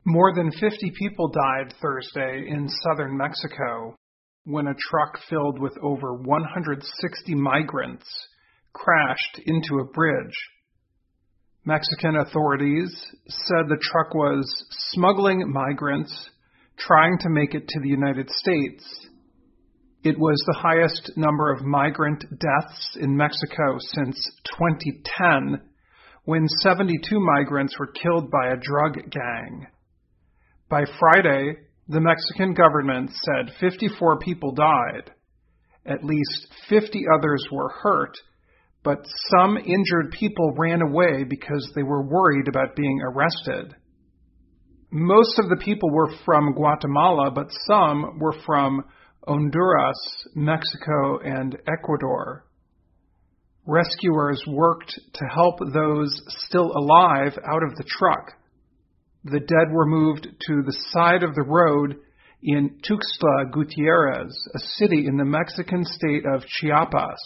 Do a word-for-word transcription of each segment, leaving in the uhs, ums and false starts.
More than fifty people died Thursday in southern Mexico when a truck filled with over one hundred sixty migrants crashed into a bridge. Mexican authorities said the truck was smuggling migrants trying to make it to the United States. It was the highest number of migrant deaths in Mexico since twenty ten, when seventy-two migrants were killed by a drug gang. By Friday, the Mexican government said fifty-four people died. At least fifty others were hurt, but some injured people ran away because they were worried about being arrested. Most of the people were from Guatemala, but some were from Honduras, Mexico, and Ecuador. Rescuers worked to help those still alive out of the truck. The dead were moved to the side of the road in Tuxtla Gutierrez, a city in the Mexican state of Chiapas.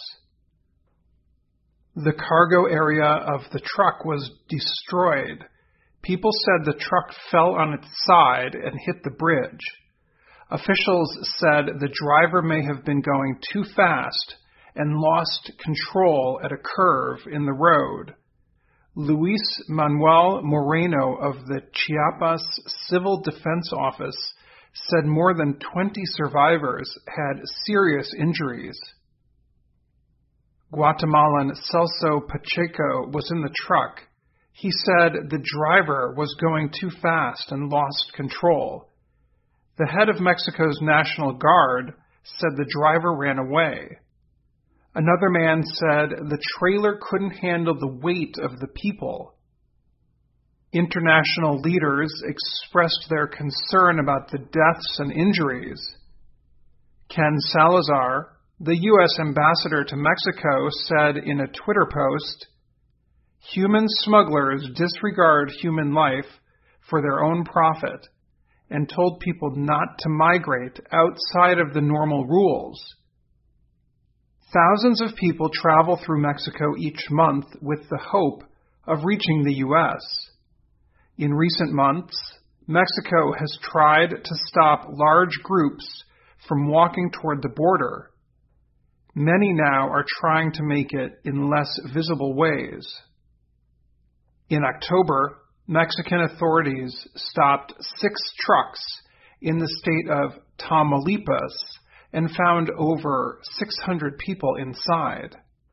The cargo area of the truck was destroyed. People said the truck fell on its side and hit the bridge. Officials said the driver may have been going too fast and lost control at a curve in the road. Luis Manuel Moreno of the Chiapas Civil Defense Office said more than twenty survivors had serious injuries. Guatemalan Celso Pacheco was in the truck. He said the driver was going too fast and lost control. The head of Mexico's National Guard said the driver ran away. Another man said the trailer couldn't handle the weight of the people. International leaders expressed their concern about the deaths and injuries. Ken Salazar, the U S ambassador to Mexico, said in a Twitter post, "Human smugglers disregard human life for their own profit and told people not to migrate outside of the normal rules." Thousands of people travel through Mexico each month with the hope of reaching the U S. In recent months, Mexico has tried to stop large groups from walking toward the border. Many now are trying to make it in less visible ways. In October, Mexican authorities stopped six trucks in the state of Tamaulipas and found over six hundred people inside.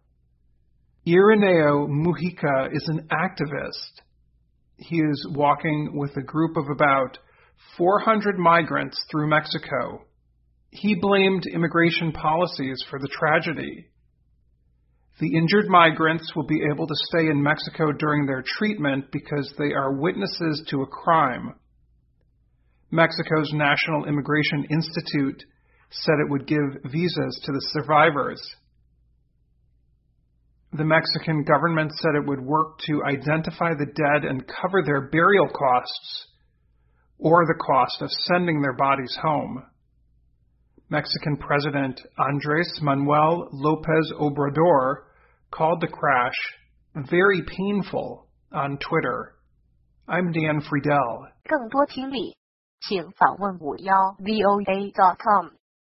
Irineo Mujica is an activist. He is walking with a group of about four hundred migrants through Mexico. He blamed immigration policies for the tragedy. The injured migrants will be able to stay in Mexico during their treatment because they are witnesses to a crime. Mexico's National Immigration Institute said it would give visas to the survivors. The Mexican government said it would work to identify the dead and cover their burial costs or the cost of sending their bodies home. Mexican President Andrés Manuel López Obrador called the crash very painful on Twitter. I'm Dan Friedel. 更多听力，请访问五幺 V O A dot com。